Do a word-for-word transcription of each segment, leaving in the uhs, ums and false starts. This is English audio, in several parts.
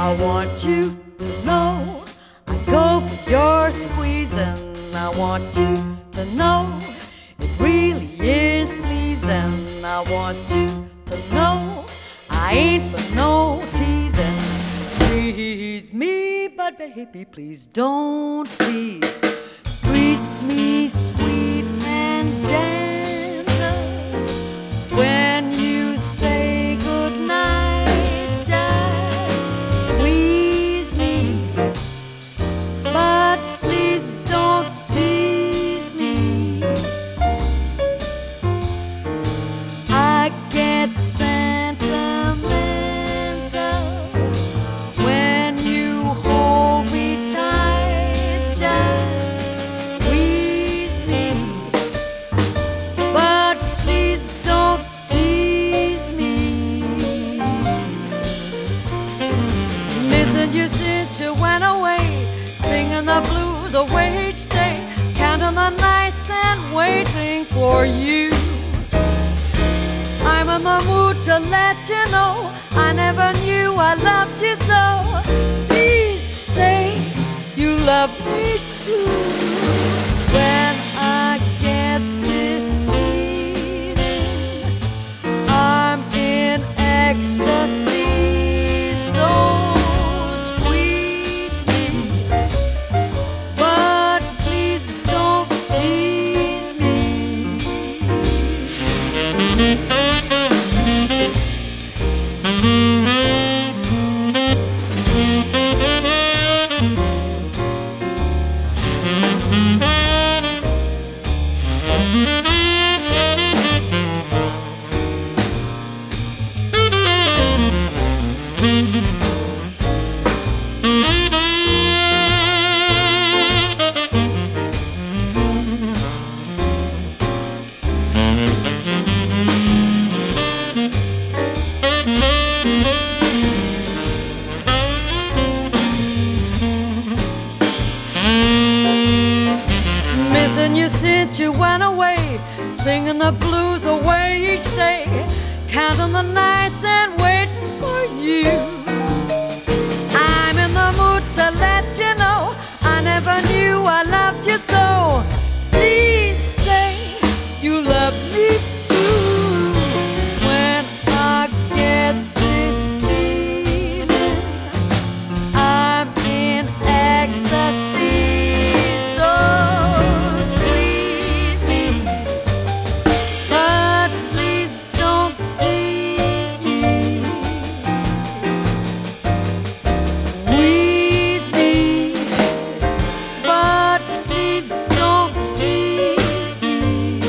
I want you to know I go for your squeezing. I want you to know it really is pleasing. I want you to know I ain't for no teasing. Squeeze me, but baby, please don't tease. Treats me sweet and gentle when you say goodnight. Just please me, but please don't tease me. I get sentimental when you hold me tight. Just squeeze me, but please don't tease me. Missing you since you went away, singing the blues away each day, counting the nights and waiting for you. I'm in the mood to let you know I never knew I loved you so. Please say you love me too. When I get this feeling, I'm in ecstasy. So squeeze me, but please don't tease me. Missing you since you went away, singing the blues away each day, counting the nights and waiting for you. I'm in the mood to let you know I never knew I loved you so. Please say you love me too. When I get this feeling, I'm in ecstasy. So squeeze me, but please don't tease me. Squeeze me, but please don't tease me.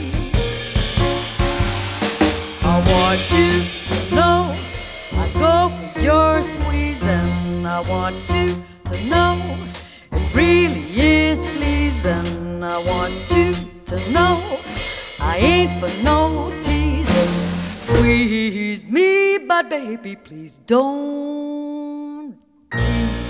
I want you to know I go for your squeezing. I want you to know it really is pleasing. I want you to know I ain't for no teasing. Squeeze me, but baby, please don't tease